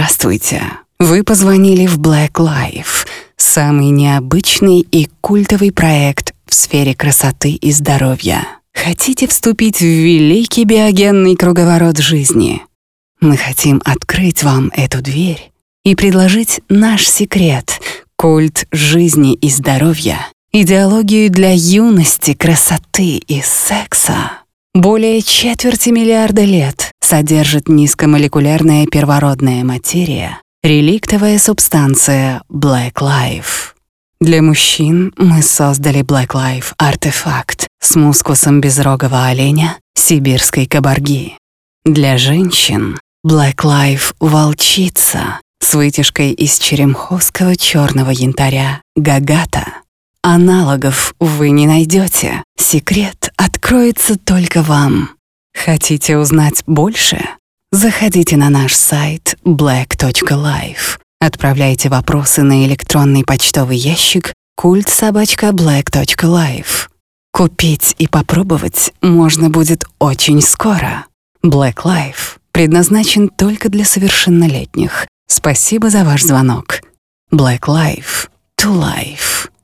Здравствуйте! Вы позвонили в Black Life, самый необычный и культовый проект в сфере красоты и здоровья. Хотите вступить в великий биогенный круговорот жизни? Мы хотим открыть вам эту дверь и предложить наш секрет — культ жизни и здоровья, идеологию для юности, красоты и секса. Более 250 миллиарда лет содержит низкомолекулярная первородная материя, реликтовая субстанция Black Life. Для мужчин мы создали Black Life артефакт с мускусом безрогого оленя сибирской кабарги. Для женщин Black Life волчица с вытяжкой из черемховского черного янтаря гагата. Аналогов вы не найдете. Секрет откроется только вам. Хотите узнать больше? Заходите на наш сайт black.life. Отправляйте вопросы на электронный почтовый ящик cult@black.life. Купить и попробовать можно будет очень скоро. Black Life предназначен только для совершеннолетних. Спасибо за ваш звонок. Black Life to Life.